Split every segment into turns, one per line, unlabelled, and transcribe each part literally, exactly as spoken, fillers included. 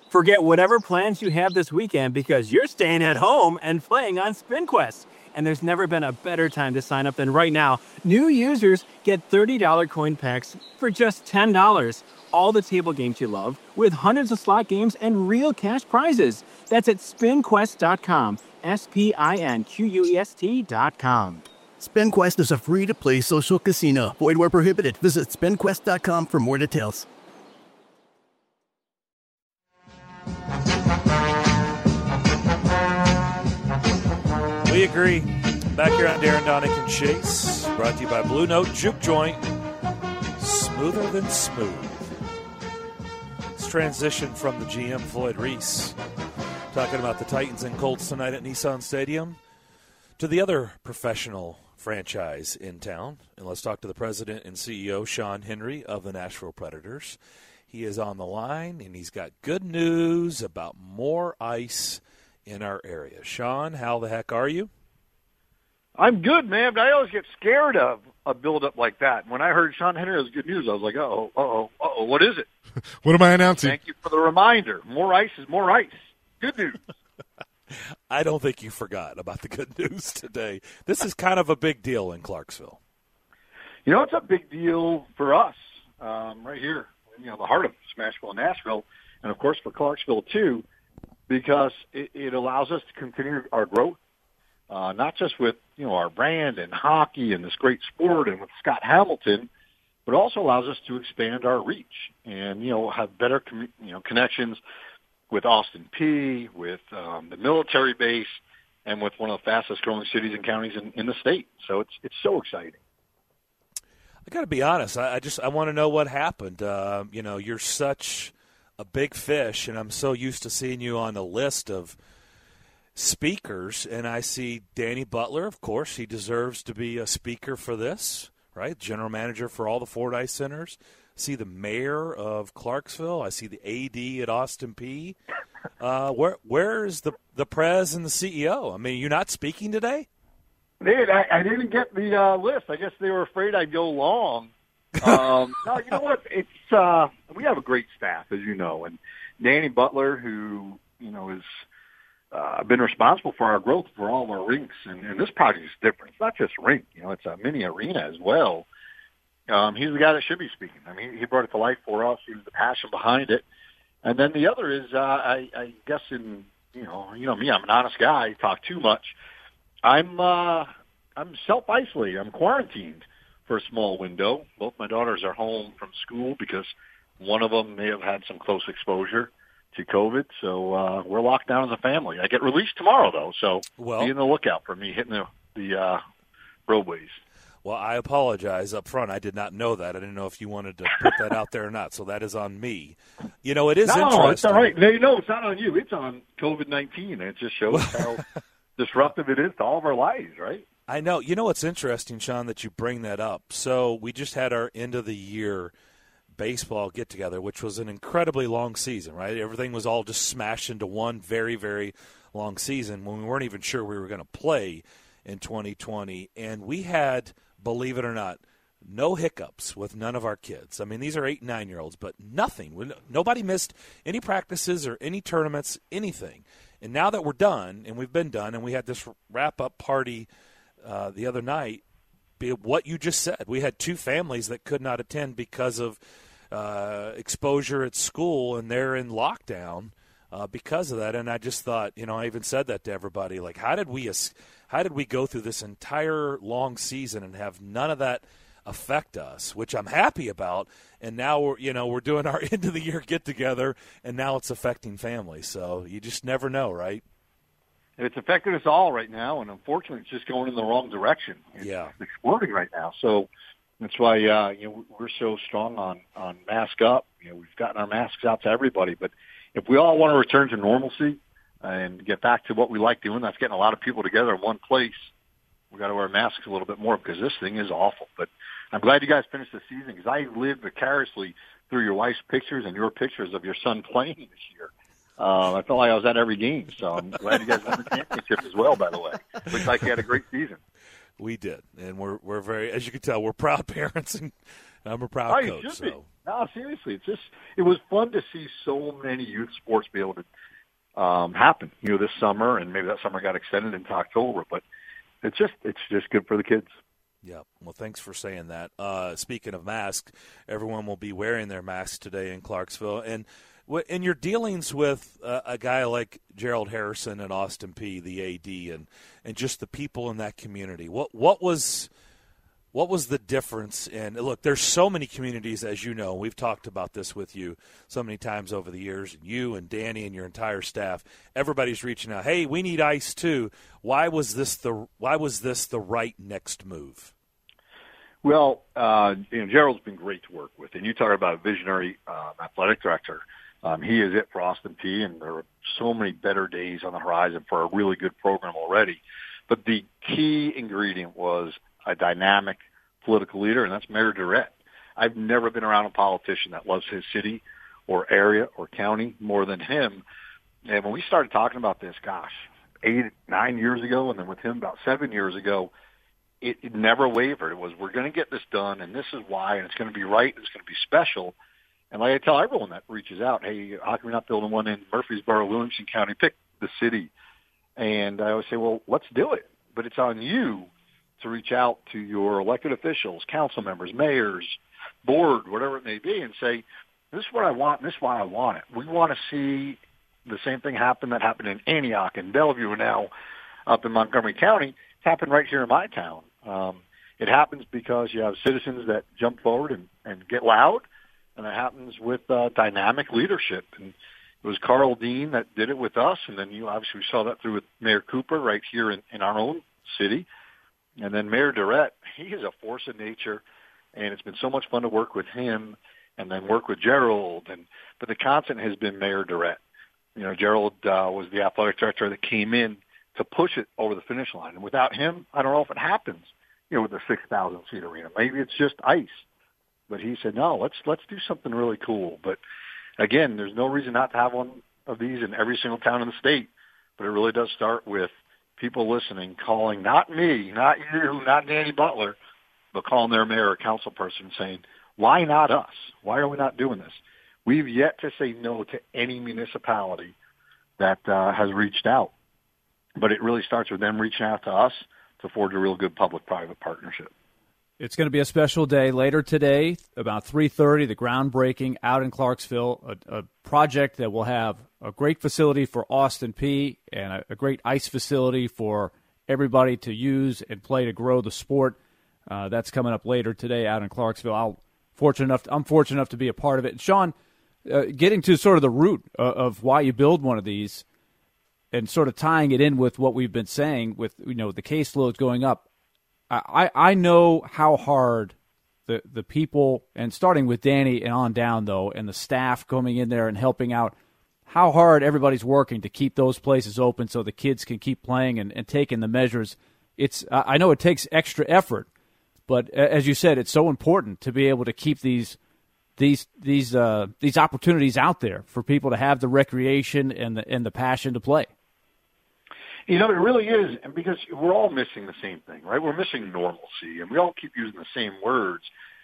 Forget whatever plans you have this weekend because you're staying at home and playing on SpinQuest. And there's never been a better time to sign up than right now. New users get thirty dollars coin packs for just ten dollars. All the table games you love with hundreds of slot games and real cash prizes. That's at spin quest dot com. S P I N Q U E S T dot com.
SpinQuest is a free-to-play social casino. Void where prohibited. Visit spin quest dot com for more details.
We agree. Back here on Darren, Donick, and Chase. Brought to you by Blue Note Juke Joint. Smoother than smooth. Let's transition from the G M, Floyd Reese, talking about the Titans and Colts tonight at Nissan Stadium, to the other professional franchise in town. And let's talk to the president and C E O, Sean Henry, of the Nashville Predators. He is on the line, and he's got good news about more ice in our area. Sean, how the heck are you?
I'm good, man, but I always get scared of a build-up like that. When I heard Sean Henry has good news, I was like, uh-oh, uh-oh, uh-oh, what is it?
What am I announcing?
Thank you for the reminder. More ice is more ice. Good news.
I don't think you forgot about the good news today. This is kind of a big deal in Clarksville.
You know, it's a big deal for us um, right here, you know, the heart of Smashville and Nashville, and, of course, for Clarksville, too, because it, it allows us to continue our growth, uh, not just with, you know, our brand and hockey and this great sport and with Scott Hamilton, but also allows us to expand our reach and, you know, have better, commu- you know, connections with Austin Peay, with um, the military base, and with one of the fastest-growing cities and counties in, in the state. So it's it's so exciting.
I got to be honest. I, I just I want to know what happened. Uh, you know, you're such a big fish, and I'm so used to seeing you on a list of speakers, and I see Danny Butler, of course. He deserves to be a speaker for this, right? General manager for all the Fordyce Centers. I see the mayor of Clarksville. I see the A D at Austin Peay. Uh, where where is the, the prez and the C E O? I mean, you're not speaking today?
Dude, I, I didn't get the uh, list. I guess they were afraid I'd go long. Um, no, you know what? It's uh, we have a great staff, as you know, and Danny Butler, who you know is uh, been responsible for our growth for all of our rinks, and, and this project is different. It's not just a rink, you know, it's a mini arena as well. Um, he's the guy that should be speaking. I mean, he brought it to life for us. He was the passion behind it, and then the other is, uh, I, I guess, in you know, you know me, I'm an honest guy. I talk too much. I'm uh, I'm self-isolated. I'm quarantined for a small window. Both my daughters are home from school because one of them may have had some close exposure to COVID. So uh, we're locked down as a family. I get released tomorrow, though, so
well,
be on the lookout for me hitting the, the uh, roadways.
Well, I apologize up front. I did not know that. I didn't know if you wanted to put that out there or not, so that is on me. You know, it is
no,
interesting.
No, it's all right. No, no, it's not on you. It's on COVID nineteen. It just shows how disruptive it is to all of our lives, right?
I know. You know what's interesting, Sean, that you bring that up. So we just had our end-of-the-year baseball get-together, which was an incredibly long season, right? Everything was all just smashed into one very, very long season when we weren't even sure we were going to play in twenty twenty. And we had, believe it or not, no hiccups with none of our kids. I mean, these are eight and nine-year-olds, but nothing. Nobody missed any practices or any tournaments, anything. And now that we're done, and we've been done, and we had this wrap-up party uh, the other night, be what you just said. We had two families that could not attend because of uh, exposure at school, and they're in lockdown uh, because of that. And I just thought, you know, I even said that to everybody, like, how did we how did we go through this entire long season and have none of that affect us, which I'm happy about. And now we're, you know, we're doing our end of the year get together, and now it's affecting families. So you just never know, right?
It's affected us all right now, and unfortunately, it's just going in the wrong direction. It's
yeah,
exploding right now. So that's why uh, you know we're so strong on on mask up. You know, we've gotten our masks out to everybody, but if we all want to return to normalcy and get back to what we like doing, that's getting a lot of people together in one place. We got to wear masks a little bit more because this thing is awful. But I'm glad you guys finished the season because I lived vicariously through your wife's pictures and your pictures of your son playing this year. Uh, I felt like I was at every game, so I'm glad you guys won the championship as well, by the way. Looks like you had a great season.
We did, and we're we're very, as you can tell, we're proud parents, and I'm a proud
oh,
coach.
You should
so
be. No, seriously, it's just it was fun to see so many youth sports be able to um, happen. You know, this summer, and maybe that summer got extended into October, but it's just it's just good for the kids.
Yeah, well, thanks for saying that. Uh, speaking of masks, everyone will be wearing their masks today in Clarksville, and in your dealings with uh, a guy like Gerald Harrison and Austin Peay, the A D, and and just the people in that community, what what was What was the difference in – look, there's so many communities, as you know. We've talked about this with you so many times over the years. You and Danny and your entire staff, everybody's reaching out. Hey, we need ice too. Why was this the Why was this the right next move?
Well, uh, you know, Gerald's been great to work with. And you talk about a visionary uh, athletic director. Um, he is it for Austin Peay, and there are so many better days on the horizon for a really good program already. But the key ingredient was – a dynamic political leader, and that's Mayor Durrett. I've never been around a politician that loves his city or area or county more than him. And when we started talking about this, gosh, eight, nine years ago, and then with him about seven years ago, it, it never wavered. It was, we're going to get this done, and this is why, and it's going to be right, and it's going to be special. And like I tell everyone that reaches out, hey, how come you're not building one in Murfreesboro, Williamson County? Pick the city. And I always say, well, let's do it. But it's on you to reach out to your elected officials, council members, mayors, board, whatever it may be, and say, this is what I want, and this is why I want it. We want to see the same thing happen that happened in Antioch and Bellevue, and now up in Montgomery County. It's happened right here in my town. Um, it happens because you have citizens that jump forward and, and get loud, and it happens with uh, dynamic leadership. And it was Carl Dean that did it with us, and then you obviously saw that through with Mayor Cooper right here in, in our own city. And then Mayor Durrett, he is a force of nature, and it's been so much fun to work with him and then work with Gerald. And but the constant has been Mayor Durrett. You know, Gerald uh, was the athletic director that came in to push it over the finish line. And without him, I don't know if it happens, you know, with the six thousand seat arena. Maybe it's just ice. But he said, no, let's let's do something really cool. But, again, there's no reason not to have one of these in every single town in the state. But it really does start with people listening, calling not me, not you, not Danny Butler, but calling their mayor or council person saying, why not us? Why are we not doing this? We've yet to say no to any municipality that uh, has reached out. But it really starts with them reaching out to us to forge a real good public-private partnership.
It's going to be a special day later today, about three thirty, the groundbreaking out in Clarksville, a, a project that will have a great facility for Austin Peay and a, a great ice facility for everybody to use and play to grow the sport. Uh, that's coming up later today out in Clarksville. I'll fortunate enough to, I'm fortunate enough to be a part of it. And Sean, uh, getting to sort of the root of, of why you build one of these and sort of tying it in with what we've been saying with, you know, the caseloads going up. I, I know how hard the the people, and starting with Danny and on down, though, and the staff coming in there and helping out, how hard everybody's working to keep those places open so the kids can keep playing and, and taking the measures. It's I know it takes extra effort, but as you said, it's so important to be able to keep these these these uh, these opportunities out there for people to have the recreation and the and the passion to play.
You know, it really is, and because we're all missing the same thing, right? We're missing normalcy, and we all keep using the same words.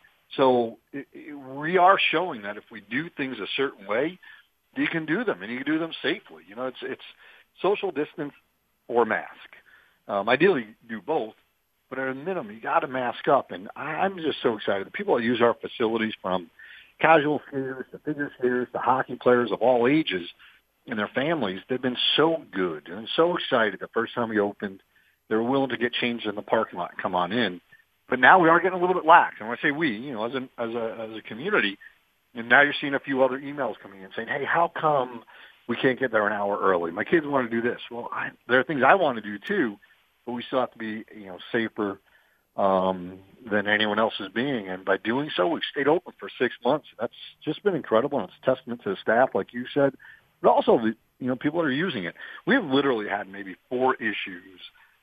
So it, it, we are showing that if we do things a certain way, you can do them, and you can do them safely. You know, it's it's social distance or mask. Um, ideally, do both, but at a minimum, you got to mask up. And I, I'm just so excited. The people that use our facilities, from casual skiers to figure skiers to hockey players of all ages, and their families, they've been so good and so excited the first time we opened. They were willing to get changed in the parking lot and come on in. But now we are getting a little bit lax. And when I say we, you know, as, an, as, a, as a community, and now you're seeing a few other emails coming in saying, hey, how come we can't get there an hour early? My kids want to do this. Well, I, there are things I want to do too, but we still have to be, you know, safer um, than anyone else is being. And by doing so, we've stayed open for six months. That's just been incredible, and it's a testament to the staff, like you said, but also the, you know, people that are using it. We've literally had maybe four issues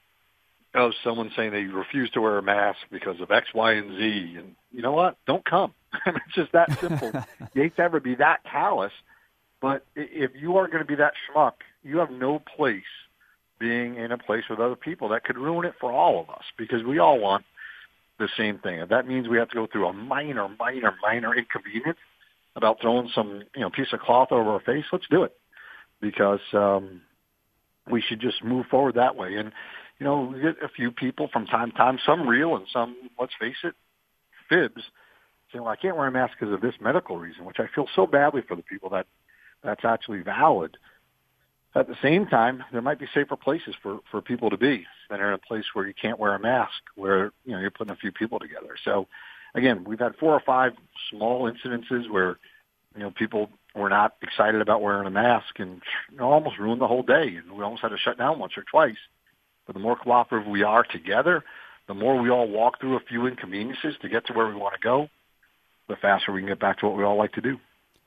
of someone saying they refuse to wear a mask because of X, Y, and Z. And you know what? Don't come. It's just that simple. You hate to ever be that callous, but if you are going to be that schmuck, you have no place being in a place with other people. That could ruin it for all of us, because we all want the same thing. If that means we have to go through a minor, minor, minor inconvenience about throwing some, you know, piece of cloth over our face, let's do it. Because um, we should just move forward that way. And, you know, we get a few people from time to time, some real and some, let's face it, fibs, saying, well, I can't wear a mask because of this medical reason, which I feel so badly for the people that that's actually valid. At the same time, there might be safer places for, for people to be than in a place where you can't wear a mask, where, you know, you're putting a few people together. So, again, we've had four or five small incidences where, you know, people were not excited about wearing a mask and, you know, almost ruined the whole day. And we almost had to shut down once or twice. But the more cooperative we are together, the more we all walk through a few inconveniences to get to where we want to go, the faster we can get back to what we all like to do.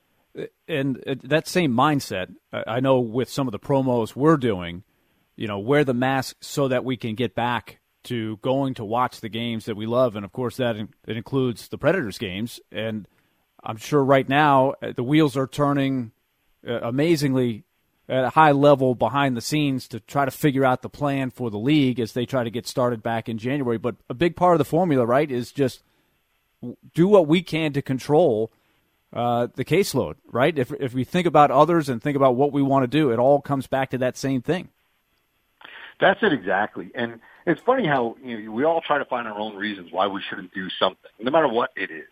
And that same mindset, I know with some of the promos we're doing, you know, wear the mask so that we can get back to going to watch the games that we love. And, of course, that it includes the Predators games. And I'm sure right now the wheels are turning amazingly at a high level behind the scenes to try to figure out the plan for the league as they try to get started back in January. But a big part of the formula, right, is just do what we can to control Uh, the caseload, right? If if we think about others and think about what we want to do, it all comes back to that same thing.
That's it exactly. And it's funny how, you know, we all try to find our own reasons why we shouldn't do something, no matter what it is.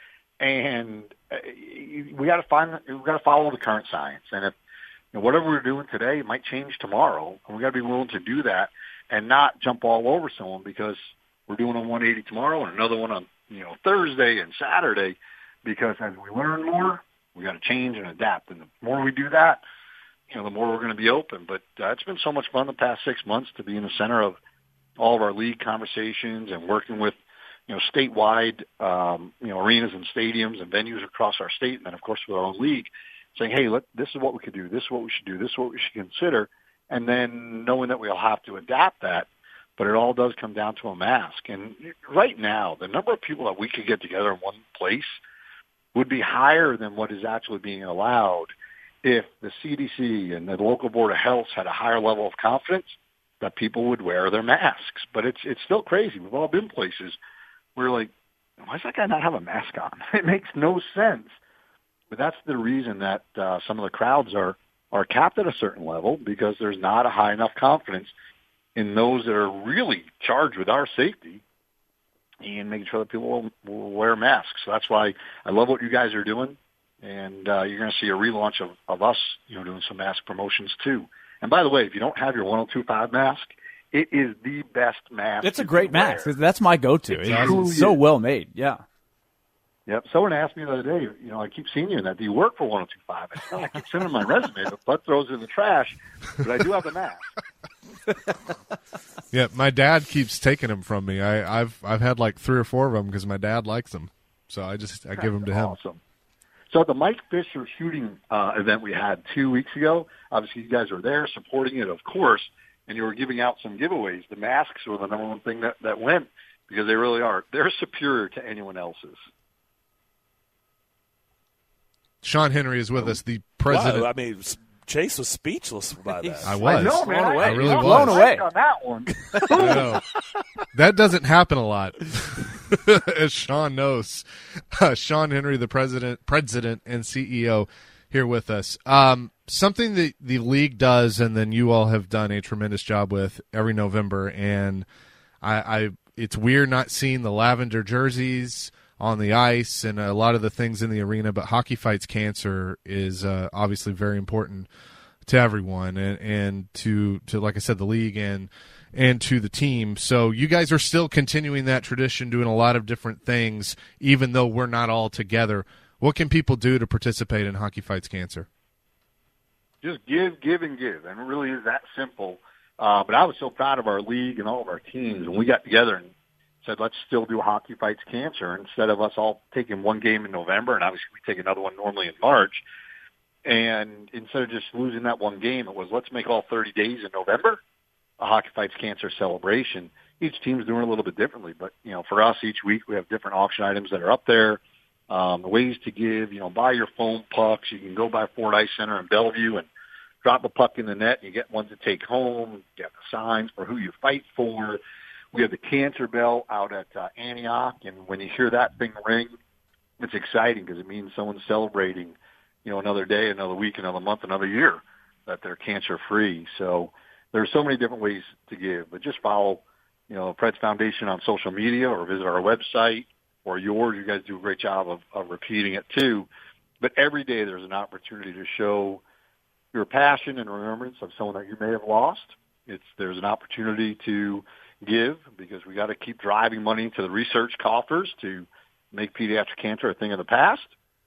And uh, we got to find, we got to follow the current science. And if, you know, whatever we're doing today might change tomorrow, and we got to be willing to do that and not jump all over someone because we're doing a one eighty tomorrow and another one on, you know, Thursday and Saturday. Because as we learn more, we got to change and adapt. And the more we do that, you know, the more we're going to be open. But uh, it's been so much fun the past six months to be in the center of all of our league conversations and working with, you know, statewide, um, you know, arenas and stadiums and venues across our state. And then, of course, with our own league, saying, hey, look, this is what we could do. This is what we should do. This is what we should consider. And then knowing that we'll have to adapt that. But it all does come down to a mask. And right now, the number of people that we could get together in one place would be higher than what is actually being allowed if the C D C and the local board of health had a higher level of confidence that people would wear their masks. But it's it's still crazy. We've all been places where, like, why does that guy not have a mask on? It makes no sense. But that's the reason that uh, some of the crowds are, are capped at a certain level, because there's not a high enough confidence in those that are really charged with our safety and making sure that people will, will wear masks. So that's why I love what you guys are doing, and uh, you're going to see a relaunch of, of us, you know, doing some mask promotions too. And by the way, if you don't have your one oh two five mask, it is the best mask.
It's a great mask. That's my go-to. It's, it's so well made. Yeah.
Yep. Someone asked me the other day, you know, I keep seeing you in that. Do you work for one oh two five? I said, oh, I keep sending my resume, but Bud throws it in the trash. But I do have the mask.
Yeah, my dad keeps taking them from me. I, I've I've had like three or four of them because my dad likes them. So I just I give them to him.
Awesome. So at the Mike Fisher shooting uh, event we had two weeks ago, obviously you guys were there supporting it, of course, and you were giving out some giveaways. The masks were the number one thing that, that went, because they really are. They're superior to anyone else's.
Sean Henry is with us, the president.
Wow, I mean, Chase was speechless by that.
I was.
I know, man.
Blown away.
I really
I
was.
Blown away.
on that one.
I know. That doesn't happen a lot, as Sean knows. Uh, Sean Henry, the president, president and C E O, here with us. Um, something that the league does, and then you all have done a tremendous job with every November, and I, I it's weird not seeing the lavender jerseys on the ice and a lot of the things in the arena, but Hockey Fights Cancer is uh, obviously very important to everyone, and, and to, to, like I said, the league and and to the team. So you guys are still continuing that tradition, doing a lot of different things, even though we're not all together. What can people do to participate in Hockey Fights Cancer?
Just give, give, and give, and it really is that simple. Uh, but I was so proud of our league and all of our teams when we got together and said, let's still do Hockey Fights Cancer, instead of us all taking one game in November, and obviously we take another one normally in March. And instead of just losing that one game, it was, let's make all thirty days in November a Hockey Fights Cancer celebration. Each team's doing it a little bit differently, but, you know, for us, each week we have different auction items that are up there, um, ways to give, you know, buy your foam pucks. You can go by Ford Ice Center in Bellevue and drop a puck in the net, and you get one to take home. You get the signs for who you fight for. We have the Cancer Bell out at uh, Antioch, and when you hear that thing ring, it's exciting because it means someone's celebrating, you know, another day, another week, another month, another year that they're cancer-free. So there's so many different ways to give, but just follow, you know, Preds Foundation on social media or visit our website or yours. You guys do a great job of, of repeating it too. But every day there's an opportunity to show your passion and remembrance of someone that you may have lost. It's there's an opportunity to give because we got to keep driving money to the research coffers to make pediatric cancer a thing of the past.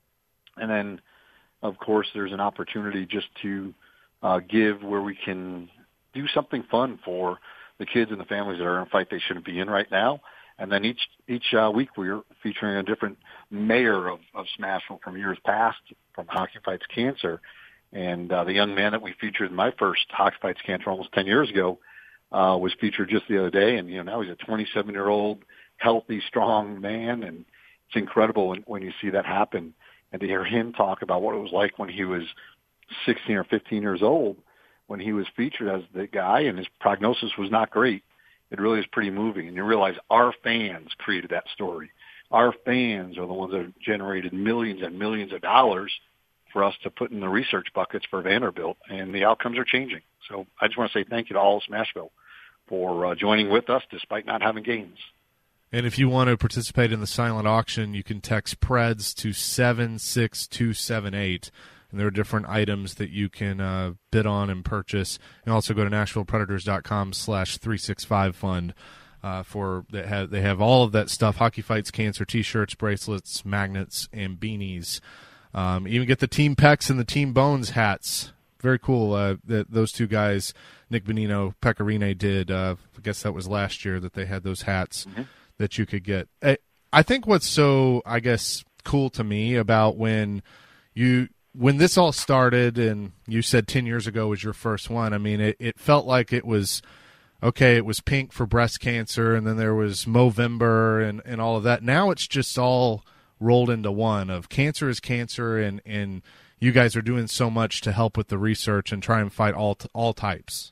And then, of course, there's an opportunity just to uh, give where we can do something fun for the kids and the families that are in a fight they shouldn't be in right now. And then each each uh, week we're featuring a different mayor of, of Smashville from years past from Hockey Fights Cancer. And uh, the young man that we featured in my first Hockey Fights Cancer almost ten years ago uh, was featured just the other day. And, you know, now he's a twenty-seven-year-old, healthy, strong man. And it's incredible when, when you see that happen. And to hear him talk about what it was like when he was sixteen or fifteen years old, when he was featured as the guy and his prognosis was not great. It really is pretty moving. And you realize our fans created that story. Our fans are the ones that have generated millions and millions of dollars for us to put in the research buckets for Vanderbilt, and the outcomes are changing. So I just want to say thank you to all of Smashville for uh, joining with us despite not having games.
And if you want to participate in the silent auction, you can text Preds to seven six two seven eight. And there are different items that you can uh, bid on and purchase. And also go to nashville predators dot com slash three sixty-five fund uh, for they have, they have all of that stuff, Hockey Fights Cancer T-shirts, bracelets, magnets, and beanies. Um, even get the Team Pecs and the Team Bones hats. Very cool uh, that those two guys, Nick Bonino, Pecorine, did. Uh, I guess that was last year that they had those hats mm-hmm. that you could get. I, I think what's so, I guess, cool to me about when you – when this all started and you said ten years ago was your first one, I mean, it, it felt like it was, okay, it was pink for breast cancer and then there was Movember and, and all of that. Now it's just all rolled into one of cancer is cancer, and, and you guys are doing so much to help with the research and try and fight all all types.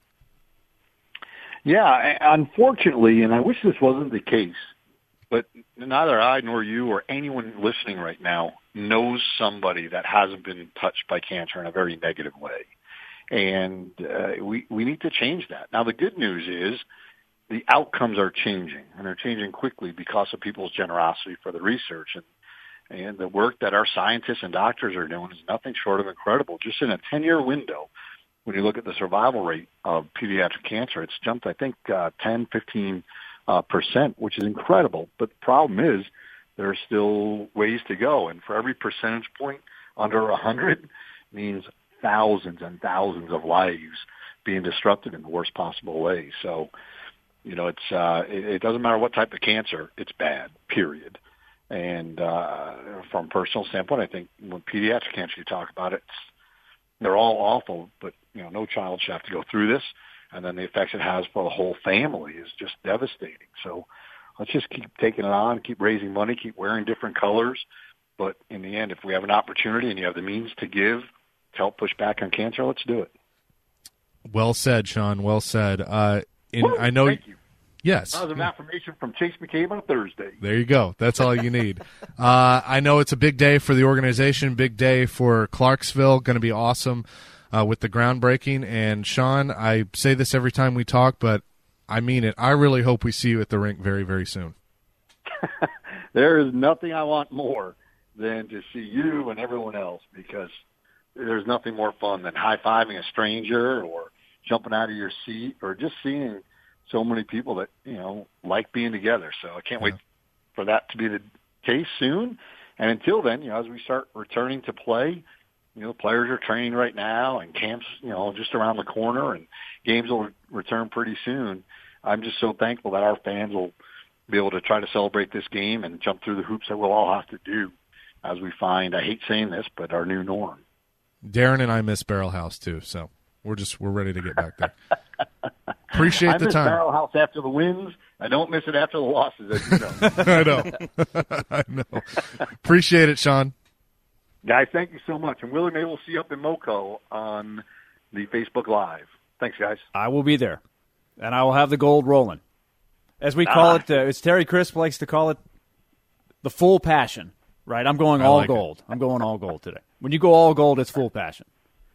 Yeah, unfortunately, and I wish this wasn't the case, but neither I nor you or anyone listening right now knows somebody that hasn't been touched by cancer in a very negative way. And uh, we, we need to change that. Now, the good news is the outcomes are changing, and they're changing quickly because of people's generosity for the research. And, and the work that our scientists and doctors are doing is nothing short of incredible. Just in a ten-year window, when you look at the survival rate of pediatric cancer, it's jumped, I think, uh, ten, fifteen uh, percent, which is incredible. But the problem is there are still ways to go. And for every percentage point under one hundred means thousands and thousands of lives being disrupted in the worst possible way. So, you know, it's uh, it, it doesn't matter what type of cancer, it's bad, period. And uh, from a personal standpoint, I think when pediatric cancer, you talk about it, it's, they're all awful, but, you know, no child should have to go through this. And then the effects it has for the whole family is just devastating. So let's just keep taking it on, keep raising money, keep wearing different colors. But in the end, if we have an opportunity and you have the means to give to help push back on cancer, let's do it.
Well said, Sean. Well said. Uh, in,
Woo,
I know.
Thank you.
Yes.
That was an affirmation from Chase McCabe on Thursday.
There you go. That's all you need. uh, I know it's a big day for the organization, big day for Clarksville. Going to be awesome uh, with the groundbreaking. And, Sean, I say this every time we talk, but I mean it. I really hope we see you at the rink very, very soon.
There is nothing I want more than to see you and everyone else, because there's nothing more fun than high-fiving a stranger or jumping out of your seat or just seeing so many people that, you know, like being together. So I can't yeah. wait for that to be the case soon. And until then, you know, as we start returning to play, you know, players are training right now and camps, you know, just around the corner, and games will return pretty soon. I'm just so thankful that our fans will be able to try to celebrate this game and jump through the hoops that we'll all have to do as we find, I hate saying this, but our new norm.
Darren and I miss Barrel House too, so we're just we're ready to get back there. Appreciate
I
the
miss
time.
Barrel House after the wins. I don't miss it after the losses, as you know.
I know. I know. Appreciate it, Sean.
Guys, thank you so much. And Willie, maybe we'll see you up in Moco on the Facebook Live. Thanks, guys.
I will be there, and I will have the gold rolling. As we call it, uh, as Terry Crisp likes to call it, the full passion, right? I'm going all
like
gold. I'm going all gold today. When you go all gold, it's full passion.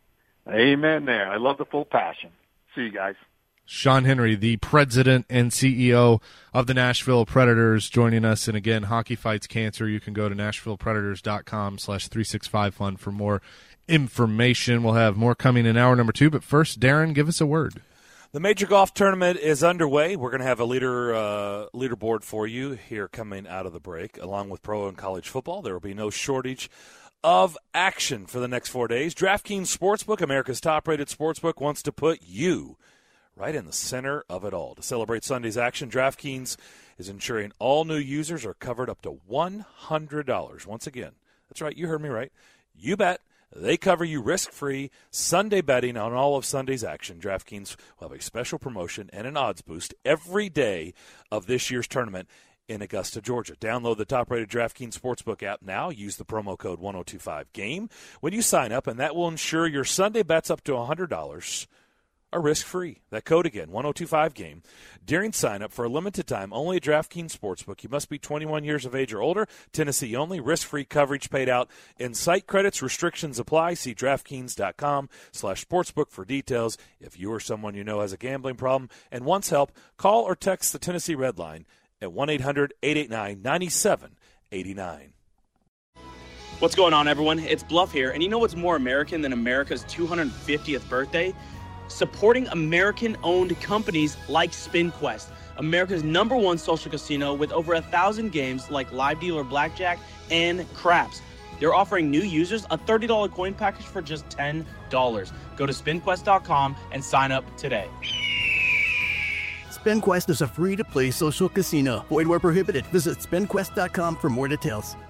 Amen there. I love the full passion. See you guys.
Sean Henry, the president and C E O of the Nashville Predators, joining us. And again, Hockey Fights Cancer. You can go to nashville predators dot com slash three sixty-five fun for more information. We'll have more coming in hour number two. But first, Darren, give us a word.
The Major Golf Tournament is underway. We're going to have a leader uh, leaderboard for you here coming out of the break, along with pro and college football. There will be no shortage of action for the next four days. DraftKings Sportsbook, America's top-rated sportsbook, wants to put you right in the center of it all. To celebrate Sunday's action, DraftKings is ensuring all new users are covered up to one hundred dollars. Once again, that's right, you heard me right. You bet. They cover you risk-free Sunday betting on all of Sunday's action. DraftKings will have a special promotion and an odds boost every day of this year's tournament in Augusta, Georgia. Download the top-rated DraftKings Sportsbook app now. Use the promo code one oh two five game when you sign up, and that will ensure your Sunday bets up to one hundred dollars are risk-free. That code again, one oh two five game. During sign-up for a limited time, only at DraftKings Sportsbook. You must be twenty-one years of age or older. Tennessee only. Risk-free coverage paid out in site credits. Restrictions apply. See DraftKings.com slash sportsbook for details. If you or someone you know has a gambling problem and wants help, call or text the Tennessee Red Line at one eight hundred eight eight nine nine seven eight nine.
What's going on, everyone? It's Bluff here, and you know what's more American than America's two hundred fiftieth birthday? Supporting American-owned companies like SpinQuest, America's number one social casino with over a thousand games like live dealer blackjack and craps. They're offering new users a thirty dollars coin package for just ten dollars. Go to spin quest dot com and sign up today.
SpinQuest is a free-to-play social casino. Void where prohibited. Visit spin quest dot com for more details.